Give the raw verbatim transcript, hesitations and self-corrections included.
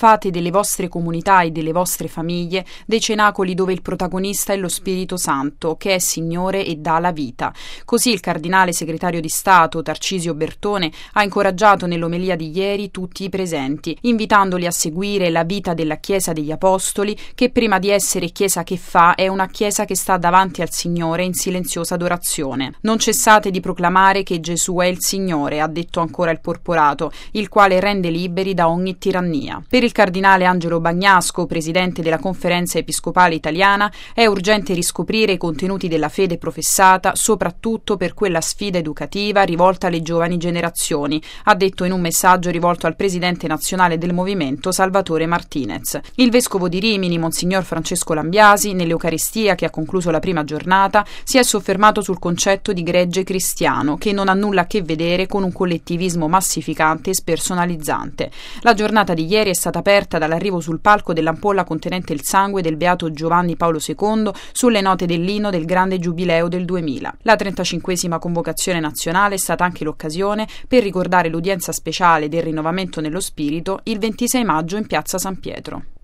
fate delle vostre comunità e delle vostre famiglie dei cenacoli dove il protagonista è lo Spirito Santo, che è Signore e dà la vita. Così il cardinale segretario di Stato Tarcisio Bertone ha incoraggiato nell'omelia di ieri tutti i presenti, invitandoli a seguire la vita della Chiesa degli Apostoli, che prima di essere Chiesa che fa è una Chiesa che sta davanti al Signore in silenziosa adorazione. Non cessate di proclamare che Gesù è il Signore, ha detto ancora il porporato, il quale rende liberi da ogni tirannia. Per il cardinale Angelo Bagnasco, presidente della Conferenza Episcopale Italiana, è urgente riscoprire i contenuti della fede professata, soprattutto per quella sfida educativa rivolta alle giovani generazioni, ha detto in un messaggio rivolto al presidente nazionale del movimento Salvatore Martinez. Il vescovo di Rimini, Monsignor Francesco Lambiasi, nell'Eucaristia che ha concluso la prima giornata, si è soffermato sul concetto di gregge cristiano, che non ha nulla a che vedere con un collettivismo massificante e spersonalizzante. La giornata di ieri è stata aperta dall'arrivo sul palco dell'ampolla contenente il sangue del beato Giovanni Paolo secondo sulle note dell'inno del grande giubileo del duemila. La trentacinquesima convocazione nazionale è stata anche l'occasione per ricordare l'udienza speciale del rinnovamento nello spirito il ventisei maggio in piazza San Pietro.